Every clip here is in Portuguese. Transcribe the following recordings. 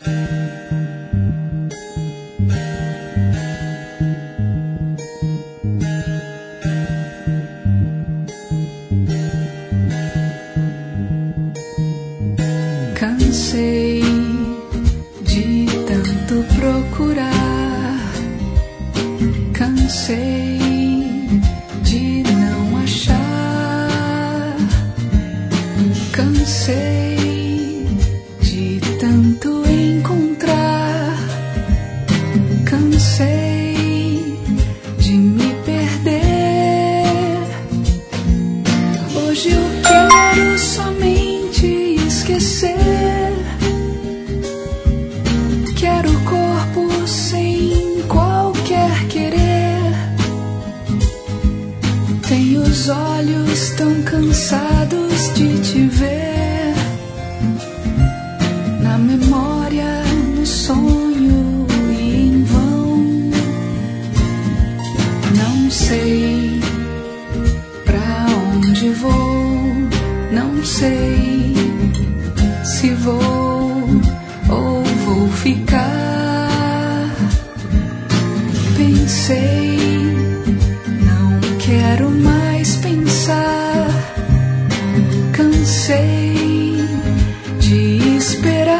Cansei de tanto procurar, cansei de não achar, cansei de tanto encontrar, cansei de me perder. Hoje eu quero somente esquecer. Quero corpo sem qualquer querer. Tenho os olhos tão cansados de te ver, na memória, no sonho e em vão. Não sei pra onde vou, não sei se vou ou vou ficar. Pensei, não quero mais pensar. Cansei de esperar.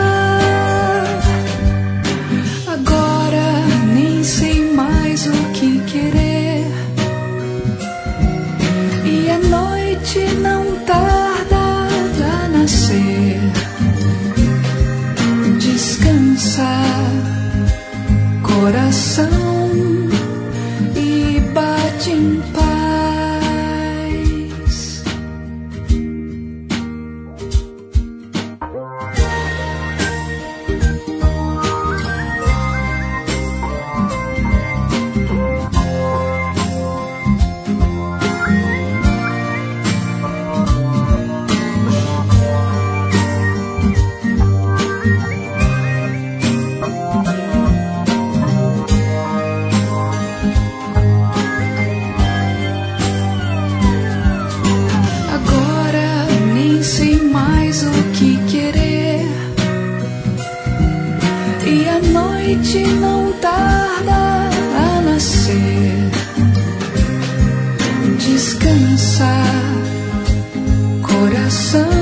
Agora nem sei mais o que querer. E a noite não tarda a nascer. Descansa, coração, e bate em paz. E a noite não tarda a nascer. Descansa, coração.